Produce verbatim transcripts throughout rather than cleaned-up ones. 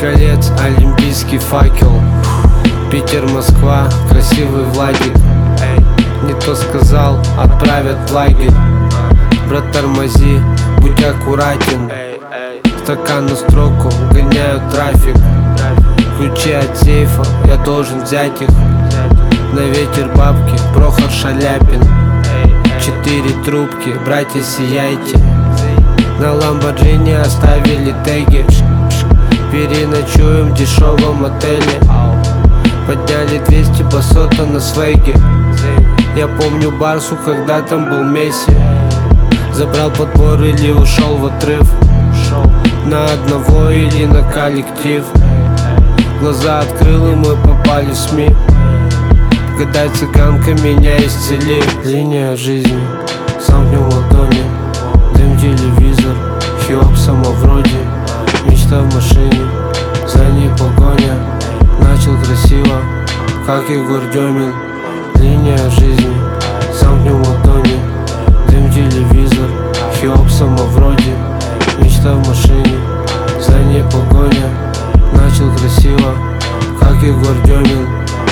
колец, олимпийский факел. Питер, Москва, красивый Владик. Не то сказал, отправят в лагерь. Брат, тормози, будь аккуратен. Стакан на строку, гоняют трафик. Ключи от сейфа, я должен взять их. На ветер бабки, Прохор Шаляпин. Четыре трубки, братья, сияйте. На Ламборджини оставили теги. Переночуем в дешевом отеле. Подняли двести басота на свеге. Я помню Барсу, когда там был Месси. Забрал подбор или ушел в отрыв. На одного или на коллектив. Глаза открыл и мы попали в СМИ. Когда цыганка меня исцели. Линия жизни, сомкнем ладони. Дым, телевизор, хиоп, самовроде. Мечта в машине, за ней погоня. Начал красиво, как Егор Демин. Линия жизни, сомкнем ладони. Дым, телевизор, хиоп, самовроде. Мечта в машине, за ней погоня. Начал красиво, как Егор Демин.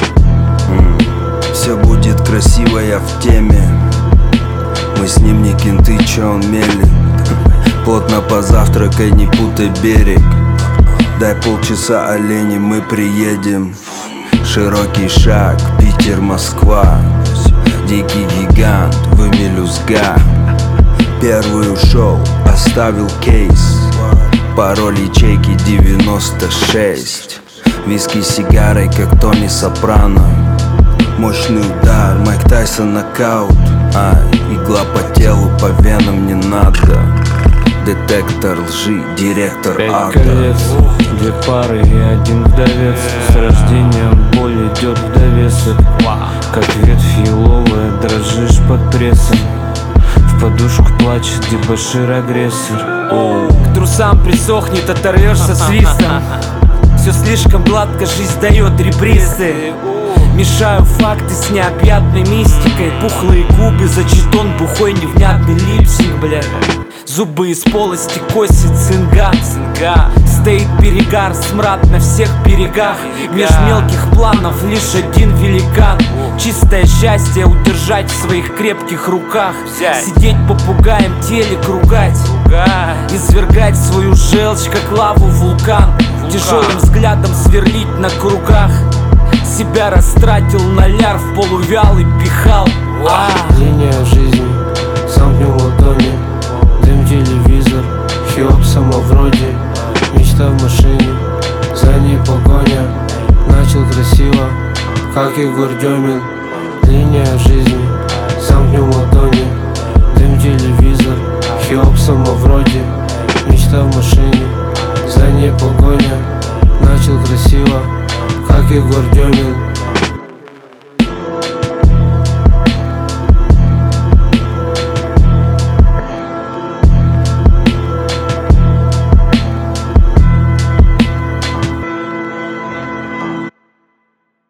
Все будет красиво, я в теме. Мы с ним не кенты, чё он мелит. Плотно позавтракай, не путай берег. Дай полчаса олени, мы приедем. Широкий шаг, Питер, Москва. Дикий гигант, в мелюзга. Первый ушел, оставил кейс. Пароль ячейки девяносто шесть. Виски с сигарой, как Тони Сопрано. Мощный удар, Майк Тайсон нокаут. А, игла по телу, по венам не надо. Детектор лжи, директор Пять ада. колец, две пары и один вдовец. С рождением боль идет в довесок. Как ветвь еловая, дрожишь под прессом. В подушку плачет дебошир-агрессор. К трусам присохнет, оторвешься свистом. Все слишком гладко, жизнь дает ребристы. Мешаю факты с необъятной мистикой. Пухлые губы, зачетон, бухой невнятный липсинг, бля. Зубы из полости, косит цинга. Стоит перегар, смрад на всех берегах. Меж мелких планов лишь один великан. Чистое счастье удержать в своих крепких руках. Сидеть попугаем, телек ругать. Извергать свою желчь, как лаву вулкан. Тяжелым взглядом сверлить на кругах. Себя растратил на ляр, в полувялый пихал. а. Линия жизни, сомкнем ладони. Дым, телевизор, хиоп, самовроде. Мечта в машине, за ней погоня. Начал красиво, как Егор Демин. Линия жизни, сомкнем ладони. Дым, телевизор, хиоп, самовроде. Мечта в машине, за ней погоня. Начал красиво, как Егор Демин.